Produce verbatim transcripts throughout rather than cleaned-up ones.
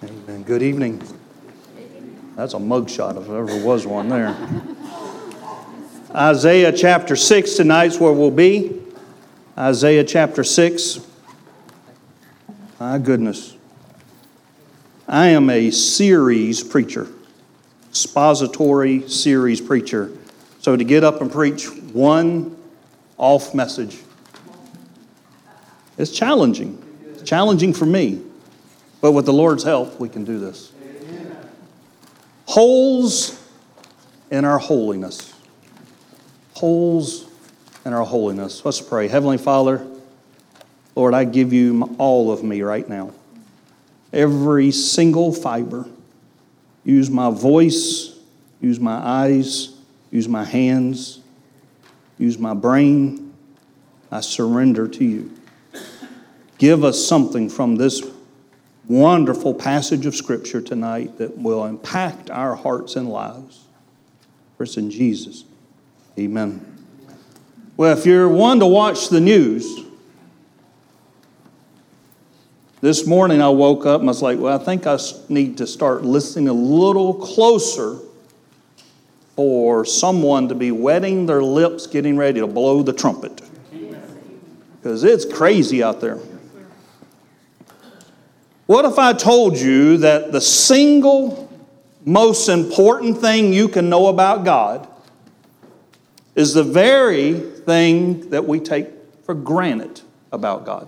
Amen. Good evening. That's a mugshot if there ever was one there. Isaiah chapter six tonight's where we'll be. Isaiah chapter six. My goodness. I am a series preacher. Expository series preacher. So to get up and preach one off message, it's challenging. It's challenging for me. But with the Lord's help, we can do this. Amen. Holes in our holiness. Holes in our holiness. Let's pray. Heavenly Father, Lord, I give you all of me right now. Every single fiber. Use my voice. Use my eyes. Use my hands. Use my brain. I surrender to you. Give us something from this wonderful passage of Scripture tonight that will impact our hearts and lives. First in Jesus. Amen. Well, if you're one to watch the news, this morning I woke up and I was like, well, I think I need to start listening a little closer for someone to be wetting their lips, getting ready to blow the trumpet. Because it's crazy out there. What if I told you that the single most important thing you can know about God is the very thing that we take for granted about God?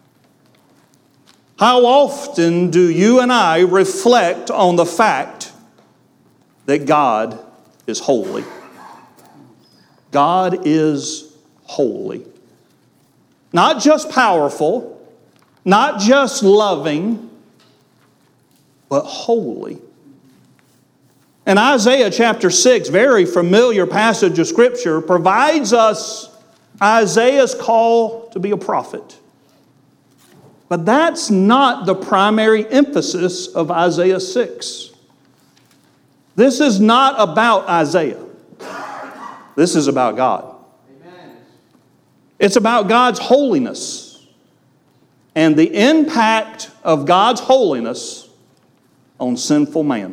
How often do you and I reflect on the fact that God is holy? God is holy. Not just powerful, not just loving, but holy. And Isaiah chapter six, very familiar passage of Scripture, provides us Isaiah's call to be a prophet. But that's not the primary emphasis of Isaiah six. This is not about Isaiah. This is about God. Amen. It's about God's holiness and the impact of God's holiness on sinful man.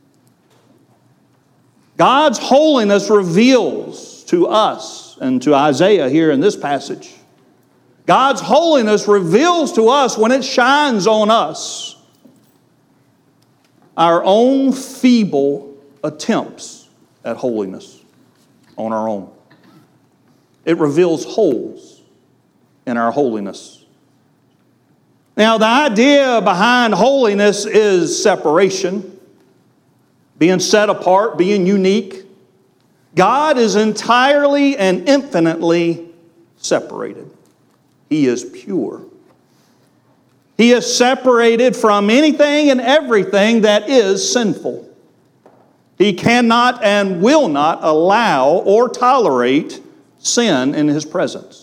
God's holiness reveals to us and to Isaiah here in this passage. God's holiness reveals to us when it shines on us our own feeble attempts at holiness on our own. It reveals holes in our holiness. Now, the idea behind holiness is separation, being set apart, being unique. God is entirely and infinitely separated. He is pure. He is separated from anything and everything that is sinful. He cannot and will not allow or tolerate sin in His presence.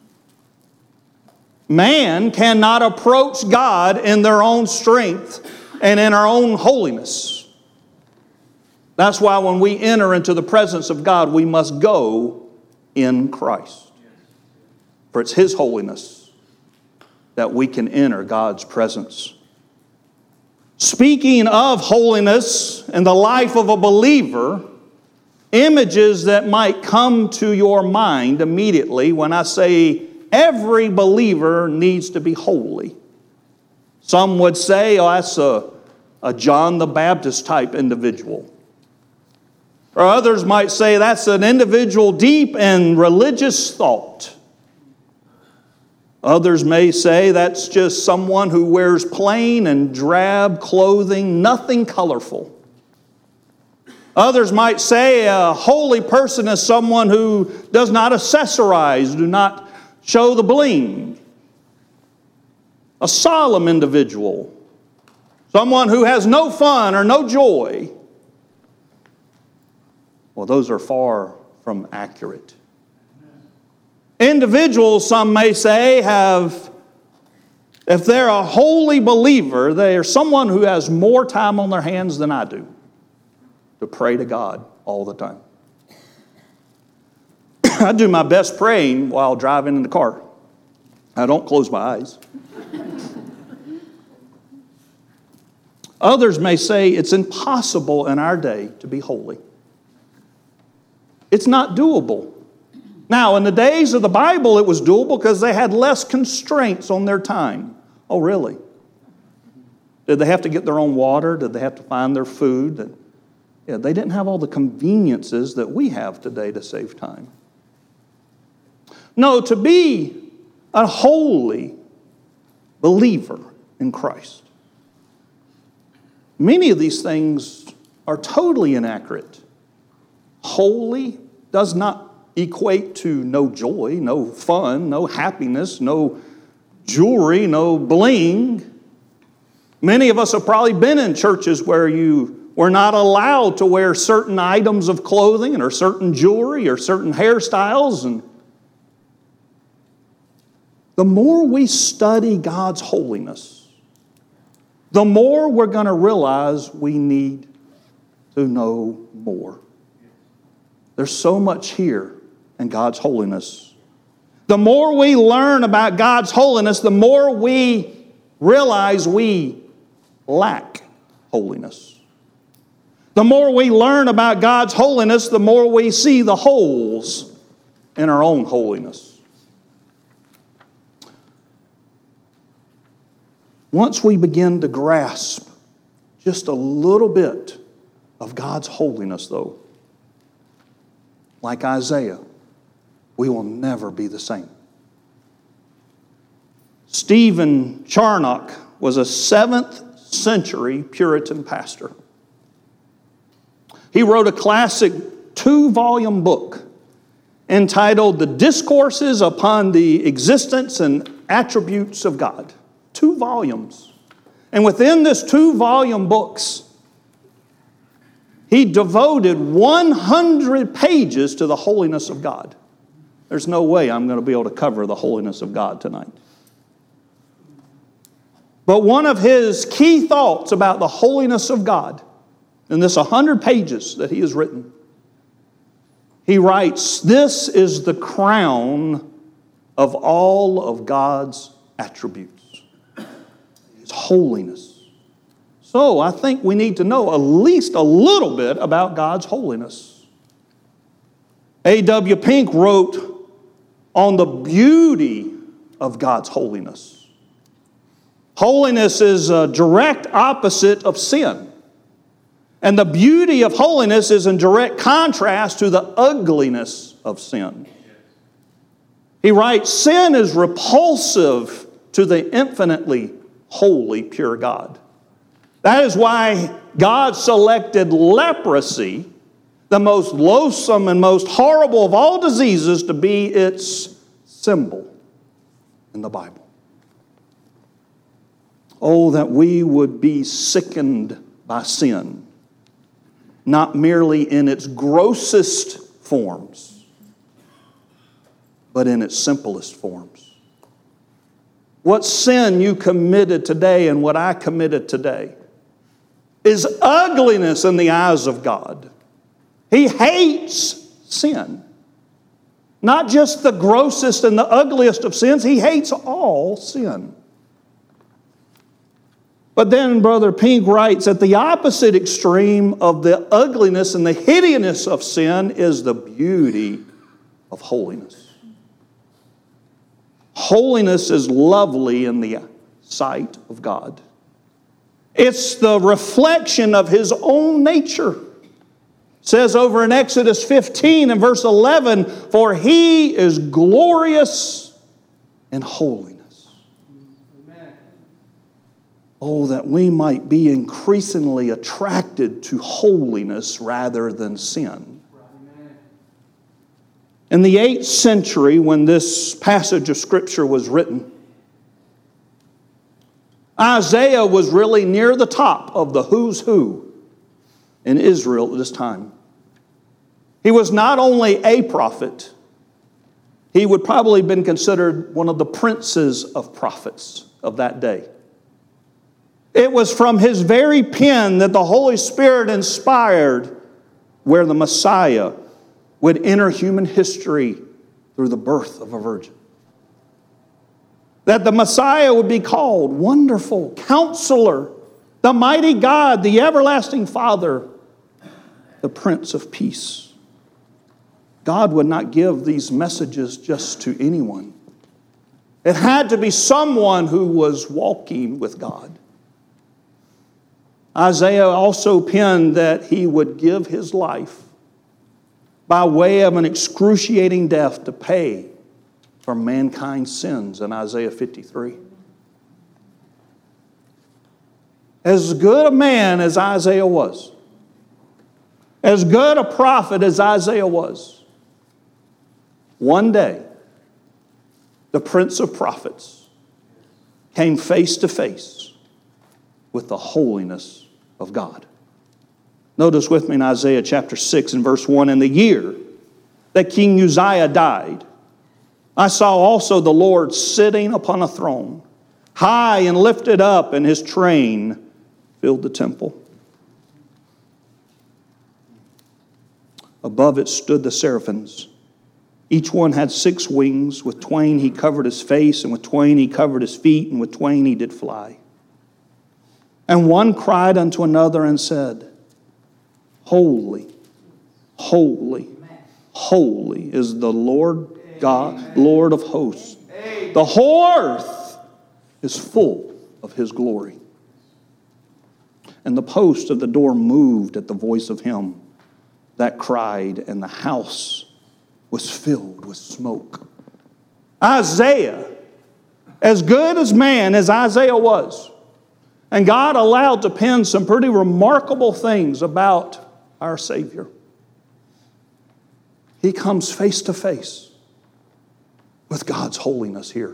Man cannot approach God in their own strength and in our own holiness. That's why when we enter into the presence of God, we must go in Christ. For it's His holiness that we can enter God's presence. Speaking of holiness in the life of a believer, images that might come to your mind immediately when I say every believer needs to be holy. Some would say, oh, that's a, a John the Baptist type individual. Or others might say that's an individual deep in religious thought. Others may say that's just someone who wears plain and drab clothing, nothing colorful. Others might say a holy person is someone who does not accessorize, do not show the bling. A solemn individual. Someone who has no fun or no joy. Well, those are far from accurate. Individuals, some may say, have, if they're a holy believer, they are someone who has more time on their hands than I do to pray to God all the time. I do my best praying while driving in the car. I don't close my eyes. Others may say it's impossible in our day to be holy. It's not doable. Now, in the days of the Bible, it was doable because they had less constraints on their time. Oh, really? Did they have to get their own water? Did they have to find their food? Yeah, they didn't have all the conveniences that we have today to save time. No, to be a holy believer in Christ, many of these things are totally inaccurate. Holy does not equate to no joy, no fun, no happiness, no jewelry, no bling. Many of us have probably been in churches where you were not allowed to wear certain items of clothing or certain jewelry or certain hairstyles. And the more we study God's holiness, the more we're going to realize we need to know more. There's so much here in God's holiness. The more we learn about God's holiness, the more we realize we lack holiness. The more we learn about God's holiness, the more we see the holes in our own holiness. Once we begin to grasp just a little bit of God's holiness, though, like Isaiah, we will never be the same. Stephen Charnock was a seventh century Puritan pastor. He wrote a classic two-volume book entitled The Discourses Upon the Existence and Attributes of God. Two volumes. And within this two-volume books, he devoted one hundred pages to the holiness of God. There's no way I'm going to be able to cover the holiness of God tonight. But one of his key thoughts about the holiness of God, in this one hundred pages that he has written, he writes, "This is the crown of all of God's attributes, His holiness." So I think we need to know at least a little bit about God's holiness. A W Pink wrote on the beauty of God's holiness. Holiness is a direct opposite of sin. And the beauty of holiness is in direct contrast to the ugliness of sin. He writes, "Sin is repulsive to the infinitely holy, pure God. That is why God selected leprosy, the most loathsome and most horrible of all diseases, to be its symbol in the Bible. Oh, that we would be sickened by sin, not merely in its grossest forms, but in its simplest forms. What sin you committed today and what I committed today is ugliness in the eyes of God. He hates sin. Not just the grossest and the ugliest of sins, He hates all sin. But then Brother Pink writes, at the opposite extreme of the ugliness and the hideousness of sin is the beauty of holiness. Holiness is lovely in the sight of God. It's the reflection of His own nature. It says over in Exodus fifteen and verse eleven, for He is glorious in holiness. Oh, that we might be increasingly attracted to holiness rather than sin. In the eighth century, when this passage of Scripture was written, Isaiah was really near the top of the who's who in Israel at this time. He was not only a prophet, he would probably have been considered one of the princes of prophets of that day. It was from his very pen that the Holy Spirit inspired where the Messiah would enter human history through the birth of a virgin. That the Messiah would be called Wonderful, Counselor, the mighty God, the everlasting Father, the Prince of Peace. God would not give these messages just to anyone. It had to be someone who was walking with God. Isaiah also penned that he would give his life by way of an excruciating death to pay for mankind's sins in Isaiah fifty-three. As good a man as Isaiah was, as good a prophet as Isaiah was, one day, the Prince of Prophets came face to face with the holiness of God. Notice with me in Isaiah chapter six and verse one, in the year that King Uzziah died, I saw also the Lord sitting upon a throne, high and lifted up, and his train filled the temple. Above it stood the seraphims. Each one had six wings. With twain he covered his face, and with twain he covered his feet, and with twain he did fly. And one cried unto another and said, Holy, holy, holy is the Lord God, Lord of hosts. The whole earth is full of his glory. And the post of the door moved at the voice of him that cried, and the house was filled with smoke. Isaiah, as good as man as Isaiah was, and God allowed to pen some pretty remarkable things about our Savior. He comes face to face with God's holiness here.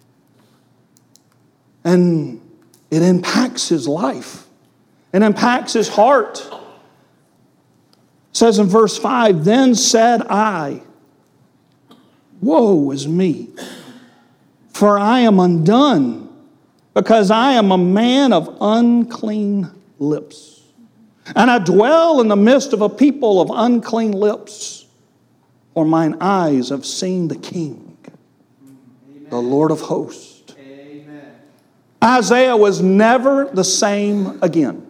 And it impacts his life. It impacts his heart. It says in verse five, Then said I, Woe is me, for I am undone, because I am a man of unclean lips. And I dwell in the midst of a people of unclean lips, for mine eyes have seen the King, Amen. The Lord of hosts. Amen. Isaiah was never the same again.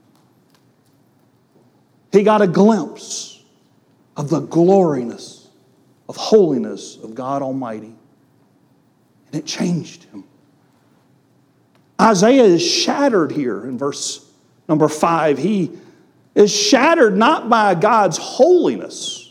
He got a glimpse of the gloriness, of holiness of God Almighty. And it changed him. Isaiah is shattered here in verse number five. He is shattered not by God's holiness,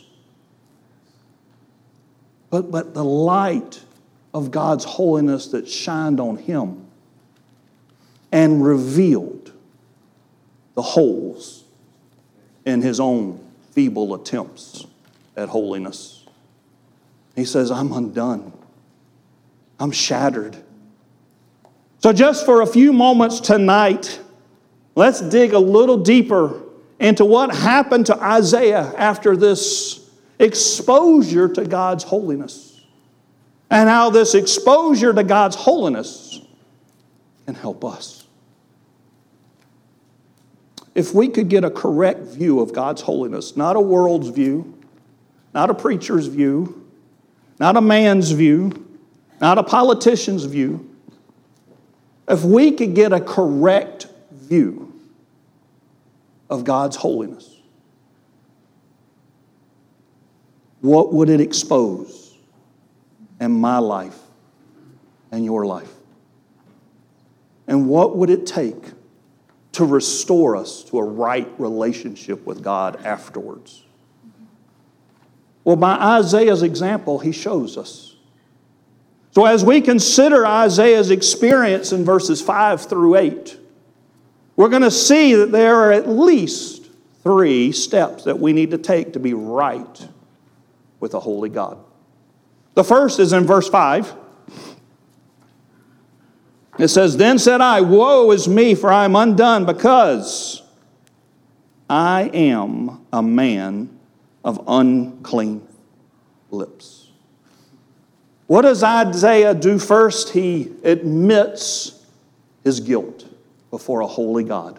but, but the light of God's holiness that shined on him and revealed the holes in his own feeble attempts at holiness. He says, I'm undone. I'm shattered. So just for a few moments tonight, let's dig a little deeper into what happened to Isaiah after this exposure to God's holiness, and how this exposure to God's holiness can help us. If we could get a correct view of God's holiness, not a world's view, not a preacher's view, not a man's view, not a politician's view, if we could get a correct view of God's holiness, what would it expose in my life and your life? And what would it take to restore us to a right relationship with God afterwards? Well, by Isaiah's example, he shows us. So as we consider Isaiah's experience in verses five through eight, we're going to see that there are at least three steps that we need to take to be right with a holy God. The first is in verse five. It says, Then said I, Woe is me, for I am undone, because I am a man of unclean lips. What does Isaiah do first? He admits his guilt before a holy God.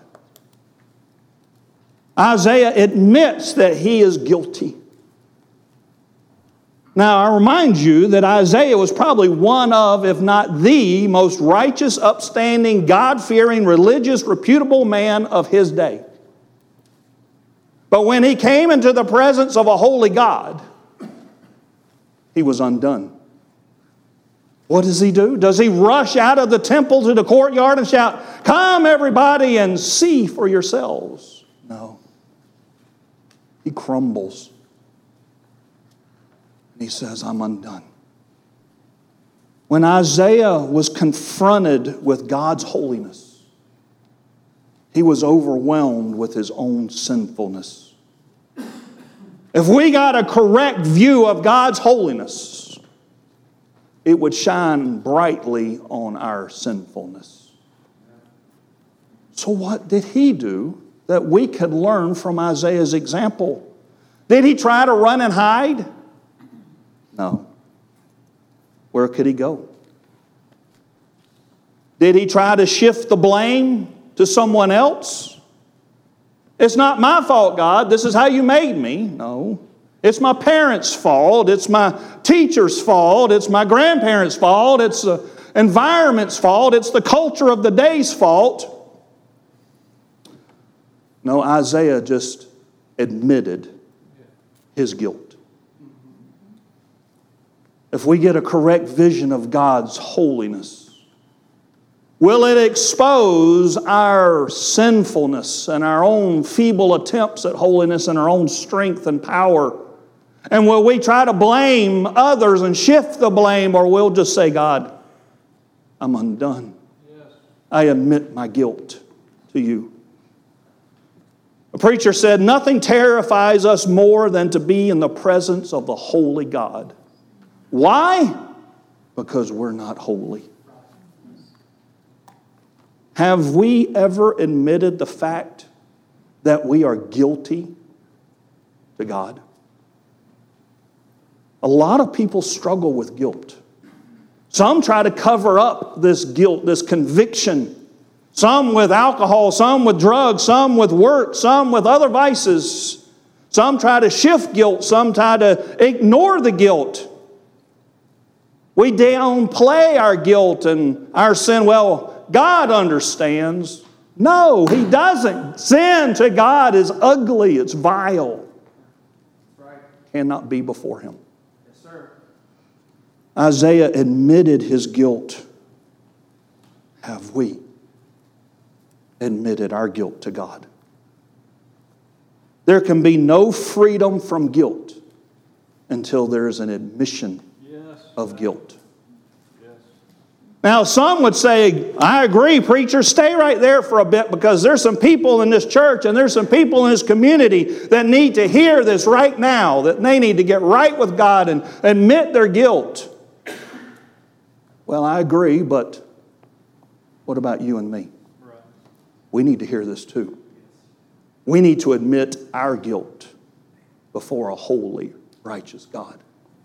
Isaiah admits that he is guilty. Now, I remind you that Isaiah was probably one of, if not the most righteous, upstanding, God-fearing, religious, reputable man of his day. But when he came into the presence of a holy God, he was undone. What does he do? Does he rush out of the temple to the courtyard and shout, "Come, everybody, and see for yourselves"? No. He crumbles. And he says, "I'm undone." When Isaiah was confronted with God's holiness, he was overwhelmed with his own sinfulness. If we got a correct view of God's holiness, it would shine brightly on our sinfulness. So what did he do that we could learn from Isaiah's example? Did he try to run and hide? No. Where could he go? Did he try to shift the blame to someone else? It's not my fault, God. This is how you made me. No. It's my parents' fault. It's my teacher's fault. It's my grandparents' fault. It's the environment's fault. It's the culture of the day's fault. No, Isaiah just admitted his guilt. If we get a correct vision of God's holiness, will it expose our sinfulness and our own feeble attempts at holiness and our own strength and power? And will we try to blame others and shift the blame, or we'll just say, "God, I'm undone. I admit my guilt to you." A preacher said, "Nothing terrifies us more than to be in the presence of the holy God." Why? Because we're not holy. Have we ever admitted the fact that we are guilty to God? A lot of people struggle with guilt. Some try to cover up this guilt, this conviction. Some with alcohol, some with drugs, some with work, some with other vices. Some try to shift guilt, some try to ignore the guilt. We downplay our guilt and our sin. Well, God understands. No, He doesn't. Sin to God is ugly. It's vile. Right. Cannot be before Him. Yes, sir. Isaiah admitted his guilt. Have we admitted our guilt to God? There can be no freedom from guilt until there is an admission of guilt. Yes. Now, some would say, "I agree, preacher, stay right there for a bit, because there's some people in this church and there's some people in this community that need to hear this right now, that they need to get right with God and admit their guilt." Well, I agree, but what about you and me? Right. We need to hear this too. We need to admit our guilt before a holy, righteous God.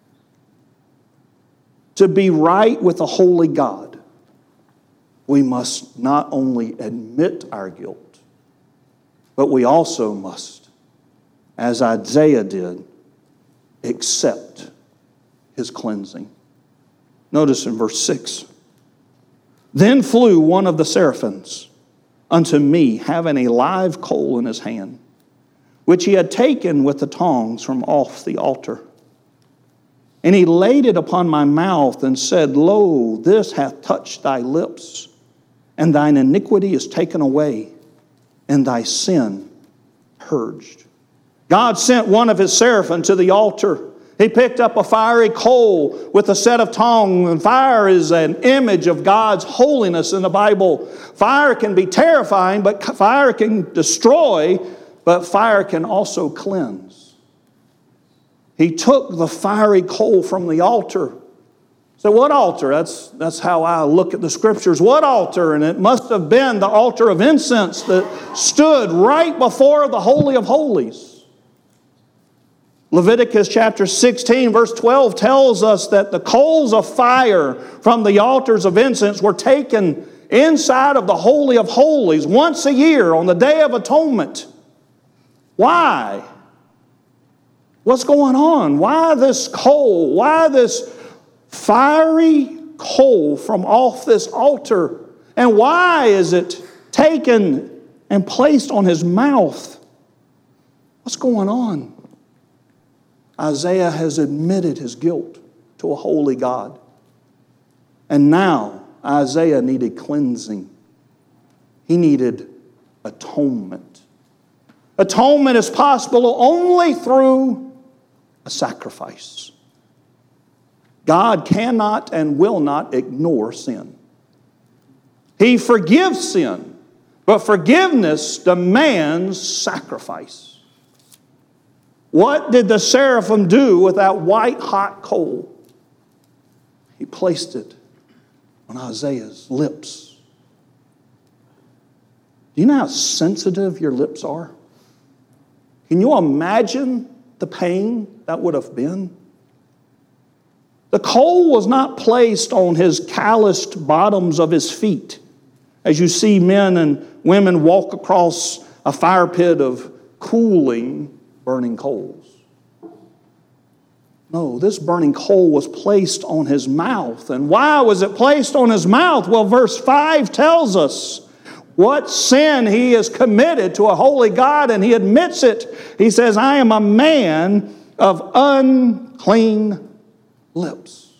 To be right with a holy God, we must not only admit our guilt, but we also must, as Isaiah did, accept His cleansing. Notice in verse six, "Then flew one of the seraphims unto me, having a live coal in his hand, which he had taken with the tongs from off the altar. And he laid it upon my mouth and said, Lo, this hath touched thy lips, and thine iniquity is taken away, and thy sin purged." God sent one of His seraphim to the altar. He picked up a fiery coal with a set of tongs, and fire is an image of God's holiness in the Bible. Fire can be terrifying, but fire can destroy, but fire can also cleanse. He took the fiery coal from the altar. So what altar? That's, that's how I look at the Scriptures. What altar? And it must have been the altar of incense that stood right before the Holy of Holies. Leviticus chapter sixteen, verse twelve tells us that the coals of fire from the altars of incense were taken inside of the Holy of Holies once a year on the Day of Atonement. Why? What's going on? Why this coal? Why this fiery coal from off this altar? And why is it taken and placed on his mouth? What's going on? Isaiah has admitted his guilt to a holy God. And now Isaiah needed cleansing. He needed atonement. Atonement is possible only through a sacrifice. God cannot and will not ignore sin. He forgives sin, but forgiveness demands sacrifice. What did the seraphim do with that white hot coal? He placed it on Isaiah's lips. Do you know how sensitive your lips are? Can you imagine the pain that would have been? The coal was not placed on his calloused bottoms of his feet, as you see men and women walk across a fire pit of cooling, burning coals. No, this burning coal was placed on his mouth. And why was it placed on his mouth? Well, verse five tells us what sin he has committed to a holy God, and he admits it. He says, I am a man of unclean lips.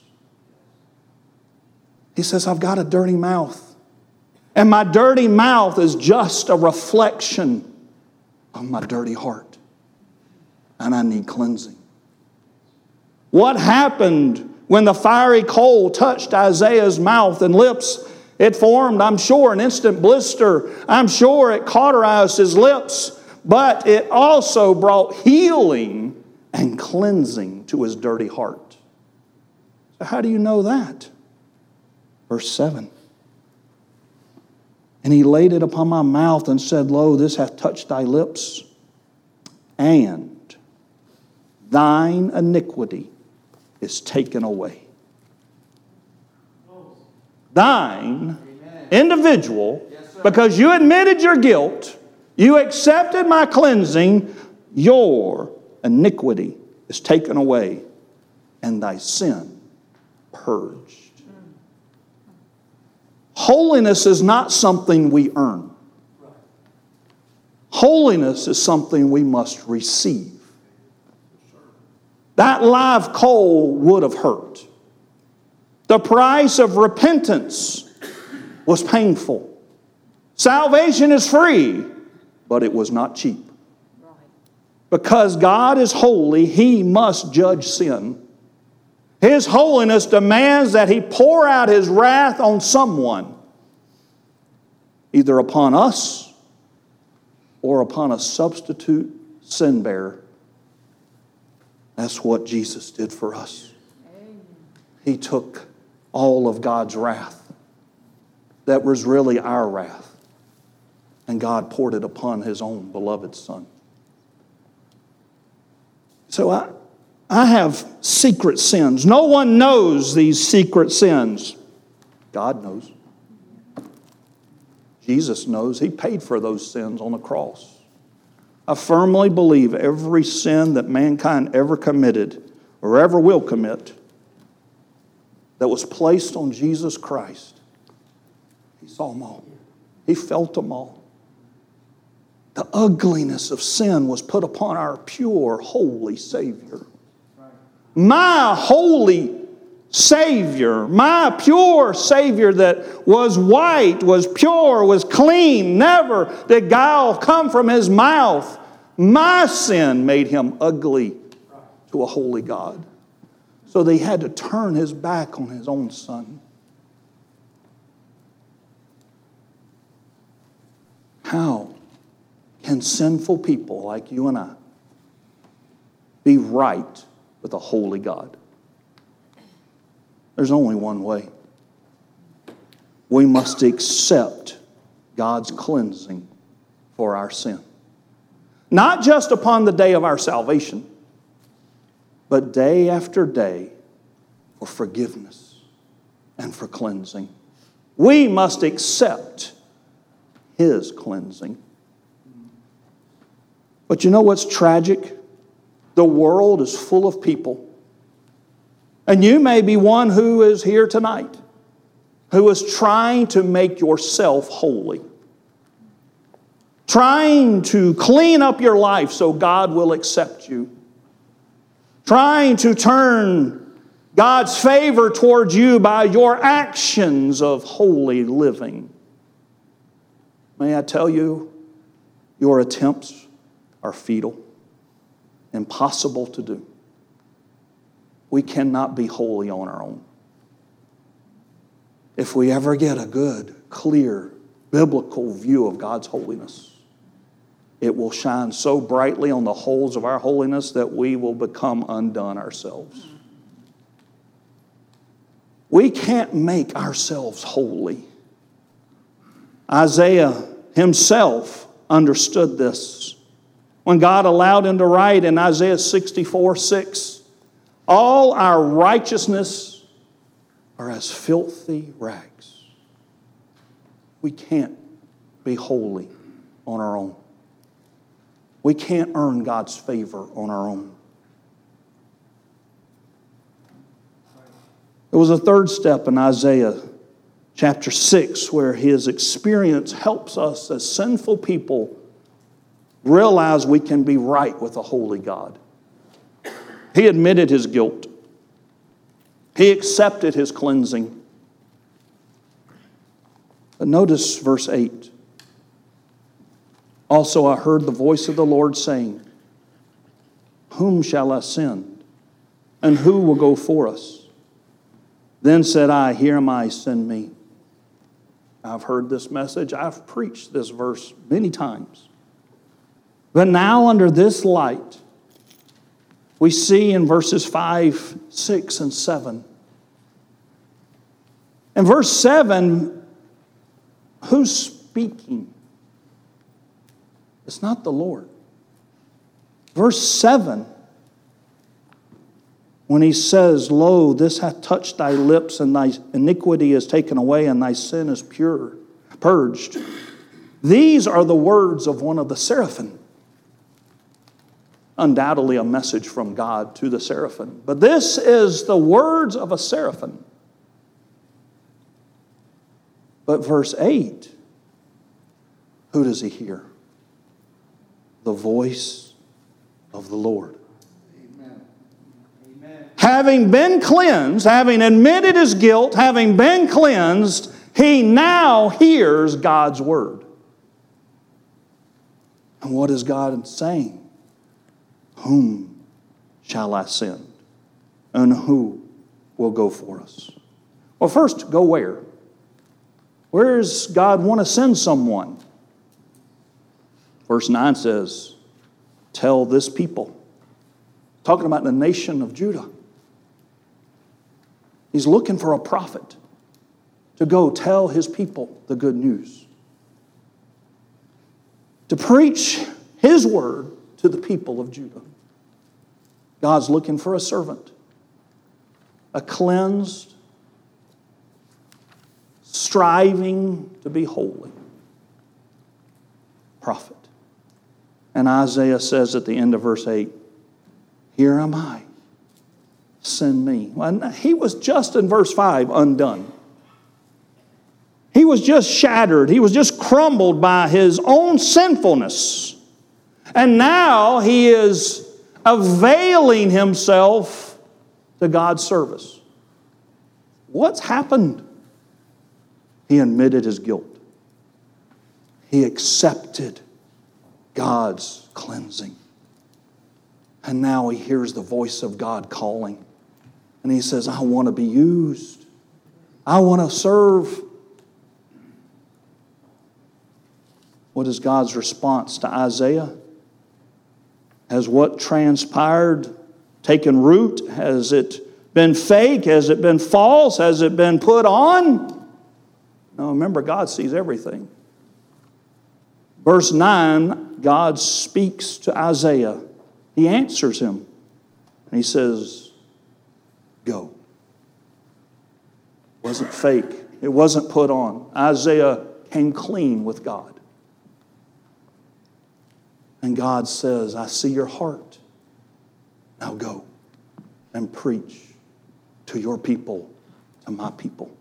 He says, I've got a dirty mouth. And my dirty mouth is just a reflection of my dirty heart. And I need cleansing. What happened when the fiery coal touched Isaiah's mouth and lips? It formed, I'm sure, an instant blister. I'm sure it cauterized his lips. But it also brought healing and cleansing to his dirty heart. So how do you know that? Verse seven. And he laid it upon my mouth and said, Lo, this hath touched thy lips, and thine iniquity is taken away. Thine, individual, because you admitted your guilt, you accepted my cleansing, your iniquity is taken away, and thy sin purged. Holiness is not something we earn. Holiness is something we must receive. That live coal would have hurt. The price of repentance was painful. Salvation is free, but it was not cheap. Because God is holy, He must judge sin. His holiness demands that He pour out His wrath on someone, either upon us or upon a substitute sin bearer. That's what Jesus did for us. He took all of God's wrath that was really our wrath, and God poured it upon His own beloved Son. So I, I have secret sins. No one knows these secret sins. God knows. Jesus knows. He paid for those sins on the cross. I firmly believe every sin that mankind ever committed or ever will commit that was placed on Jesus Christ, He saw them all. He felt them all. The ugliness of sin was put upon our pure, holy Savior. My holy Savior, my pure Savior that was white, was pure, was clean, never did guile come from His mouth. My sin made Him ugly to a holy God. So that He had to turn His back on His own Son. How can sinful people like you and I be right with a holy God? There's only one way. We must accept God's cleansing for our sin. Not just upon the day of our salvation, but day after day for forgiveness and for cleansing. We must accept His cleansing. But you know what's tragic? The world is full of people. And you may be one who is here tonight, who is trying to make yourself holy. Trying to clean up your life so God will accept you. Trying to turn God's favor towards you by your actions of holy living. May I tell you, your attempts are futile, impossible to do. We cannot be holy on our own. If we ever get a good, clear, biblical view of God's holiness, it will shine so brightly on the holes of our holiness that we will become undone ourselves. We can't make ourselves holy. Isaiah himself understood this. When God allowed him to write in Isaiah sixty-four six, all our righteousness are as filthy rags. We can't be holy on our own. We can't earn God's favor on our own. There was a third step in Isaiah chapter six where his experience helps us as sinful people realize we can be right with a holy God. He admitted his guilt. He accepted his cleansing. But notice verse eight. Also I heard the voice of the Lord saying, whom shall I send? And who will go for us? Then said I, here am I, send me. I've heard this message. I've preached this verse many times. But now under this light, we see in verses five, six, and seven. In verse seven, who's speaking? It's not the Lord. Verse seven, when he says, lo, this hath touched thy lips, and thy iniquity is taken away, and thy sin is pure, purged. These are the words of one of the seraphim. Undoubtedly a message from God to the seraphim. But this is the words of a seraphim. But verse eight, who does he hear? The voice of the Lord. Amen. Amen. Having been cleansed, having admitted his guilt, having been cleansed, he now hears God's word. And what is God saying? Whom shall I send? And who will go for us? Well, first, go where? Where does God want to send someone? Verse nine says, tell this people. Talking about the nation of Judah. He's looking for a prophet to go tell his people the good news. To preach his word to the people of Judah. God's looking for a servant. A cleansed, striving to be holy prophet. And Isaiah says at the end of verse eight, here am I, send me. Well, he was just in verse five undone. He was just shattered. He was just crumbled by his own sinfulness. And now he is availing himself to God's service. What's happened? He admitted his guilt. He accepted God's cleansing. And now he hears the voice of God calling. And he says, I want to be used. I want to serve. What is God's response to Isaiah? Has what transpired taken root? Has it been fake? Has it been false? Has it been put on? No, remember, God sees everything. Verse nine, God speaks to Isaiah. He answers him. And he says, go. It wasn't fake. It wasn't put on. Isaiah came clean with God. And God says, I see your heart. Now go and preach to your people, to my people.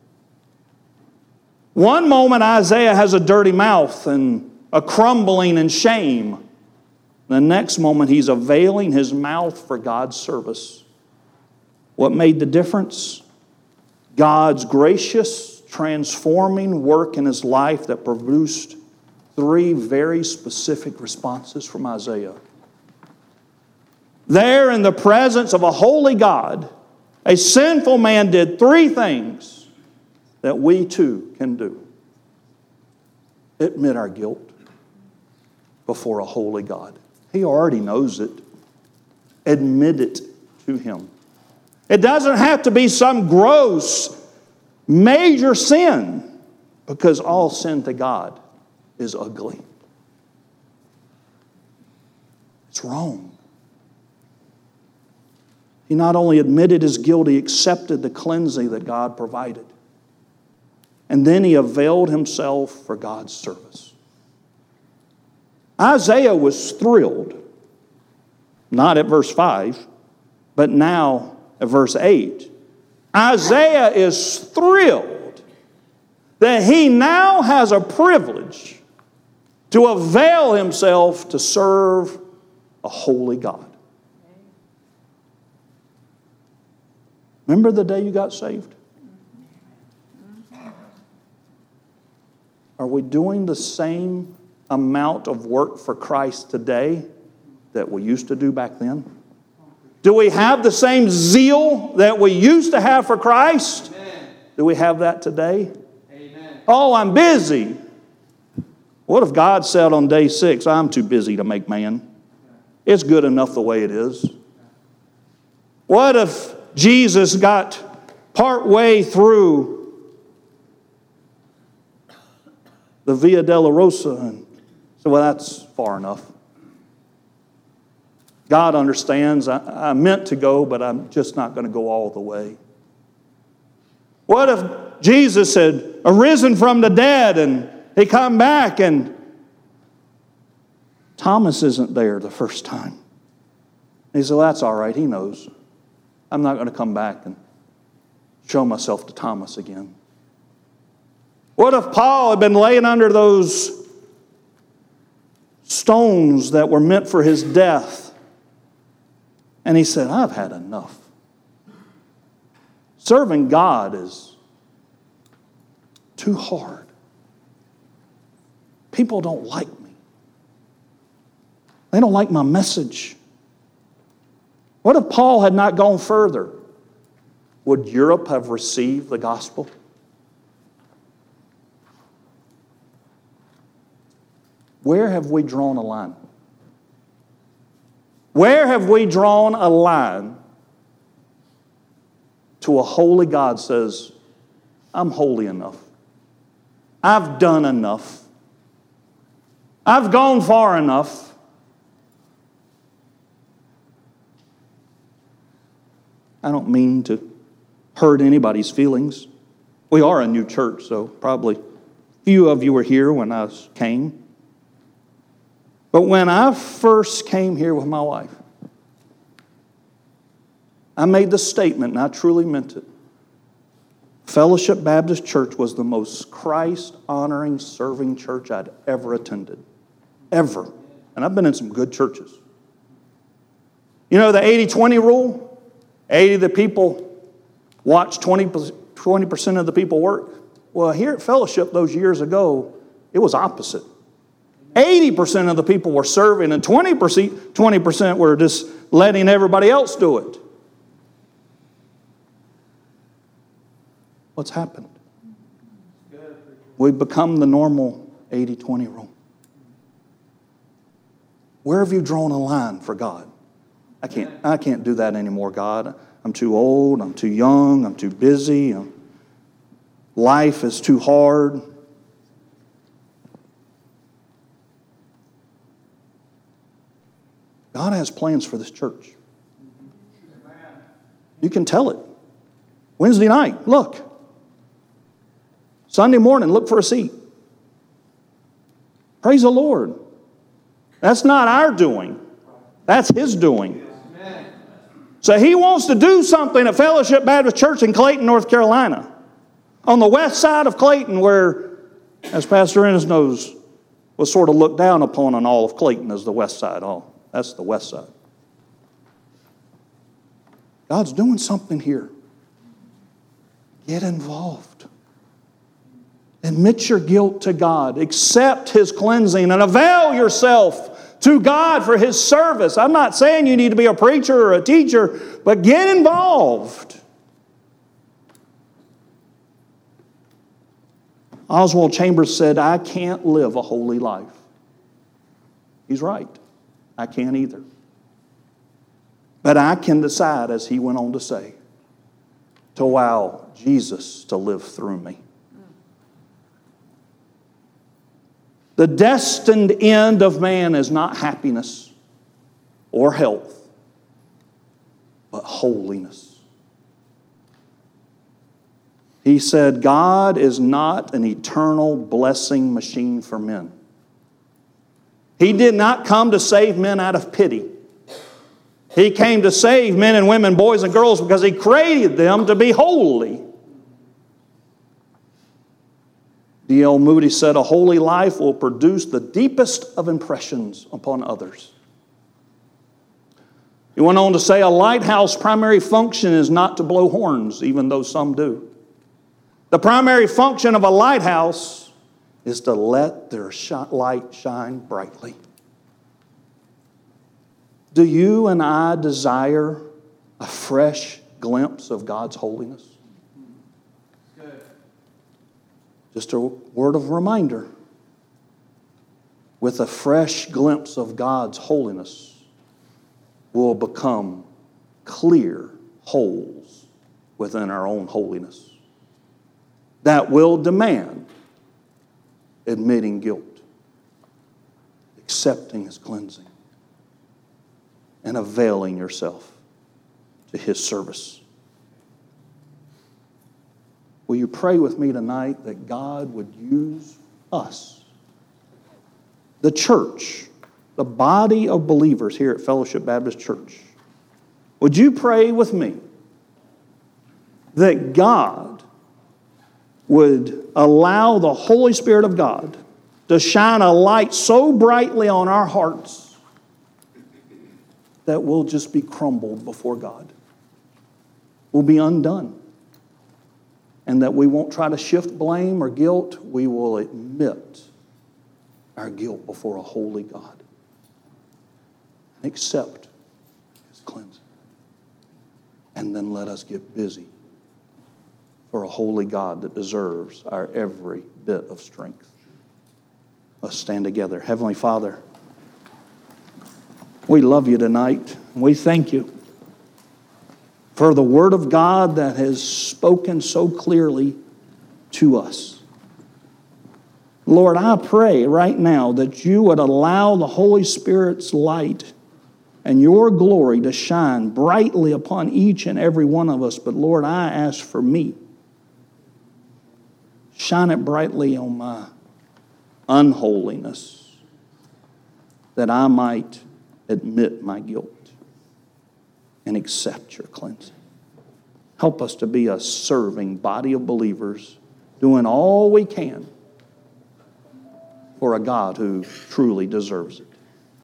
One moment Isaiah has a dirty mouth and a crumbling in shame. The next moment he's availing his mouth for God's service. What made the difference? God's gracious, transforming work in his life that produced three very specific responses from Isaiah. There in the presence of a holy God, a sinful man did three things that we too can do. Admit our guilt before a holy God. He already knows it. Admit it to him. It doesn't have to be some gross, major sin, because all sin to God is ugly. It's wrong. He not only admitted his guilt, he accepted the cleansing that God provided. And then he availed himself for God's service. Isaiah was thrilled, not at verse five, but now at verse eight. Isaiah is thrilled that he now has a privilege to avail himself to serve a holy God. Remember the day you got saved? Are we doing the same amount of work for Christ today that we used to do back then? Do we have the same zeal that we used to have for Christ? Amen. Do we have that today? Amen. Oh, I'm busy. What if God said on day six, I'm too busy to make man? It's good enough the way it is. What if Jesus got part way through the Via Dolorosa and said, well, that's far enough. God understands. I, I meant to go, but I'm just not going to go all the way. What if Jesus had arisen from the dead and he come back and Thomas isn't there the first time? He said, well, that's all right. He knows. I'm not going to come back and show myself to Thomas again. What if Paul had been laying under those stones that were meant for his death? And he said, I've had enough. Serving God is too hard. People don't like me. They don't like my message. What if Paul had not gone further? Would Europe have received the gospel? Where have we drawn a line? Where have we drawn a line to a holy God says, I'm holy enough. I've done enough. I've gone far enough. I don't mean to hurt anybody's feelings. We are a new church, so probably few of you were here when I came. But when I first came here with my wife, I made the statement, and I truly meant it. Fellowship Baptist Church was the most Christ-honoring, serving church I'd ever attended. Ever. And I've been in some good churches. You know the eighty twenty rule? eighty of the people watch, twenty percent of the people work. Well, here at Fellowship those years ago, it was opposite. eighty percent of the people were serving and twenty percent, twenty percent were just letting everybody else do it. What's happened? We've become the normal eighty twenty rule. Where have you drawn a line for God? I can't, I can't do that anymore, God. I'm too old, I'm too young, I'm too busy. I'm, life is too hard. God has plans for this church. You can tell it. Wednesday night, look. Sunday morning, look for a seat. Praise the Lord. That's not our doing. That's His doing. So he wants to do something at Fellowship Baptist Church in Clayton, North Carolina, on the west side of Clayton, where, as Pastor Ennis knows, was sort of looked down upon on all of Clayton as the west side. Oh, that's the west side. God's doing something here. Get involved. Admit your guilt to God. Accept His cleansing and avail yourself to God for His service. I'm not saying you need to be a preacher or a teacher, but get involved. Oswald Chambers said, I can't live a holy life. He's right. I can't either. But I can decide, as he went on to say, to allow Jesus to live through me. The destined end of man is not happiness or health, but holiness. He said, God is not an eternal blessing machine for men. He did not come to save men out of pity. He came to save men and women, boys and girls, because He created them to be holy. D L Moody said, a holy life will produce the deepest of impressions upon others. He went on to say, a lighthouse primary function is not to blow horns, even though some do. The primary function of a lighthouse is to let their light shine brightly. Do you and I desire a fresh glimpse of God's holiness? Just a word of reminder. With a fresh glimpse of God's holiness, we'll become clear holes within our own holiness that will demand admitting guilt, accepting His cleansing, and availing yourself to His service. Will you pray with me tonight that God would use us, the church, the body of believers here at Fellowship Baptist Church? Would you pray with me that God would allow the Holy Spirit of God to shine a light so brightly on our hearts that we'll just be crumbled before God? We'll be undone. And that we won't try to shift blame or guilt. We will admit our guilt before a holy God and accept His cleansing. And then let us get busy for a holy God that deserves our every bit of strength. Let's stand together. Heavenly Father, we love You tonight. We thank You for the Word of God that has spoken so clearly to us. Lord, I pray right now that You would allow the Holy Spirit's light and Your glory to shine brightly upon each and every one of us. But Lord, I ask for me. Shine it brightly on my unholiness, that I might admit my guilt and accept Your cleansing. Help us to be a serving body of believers, doing all we can for a God who truly deserves it.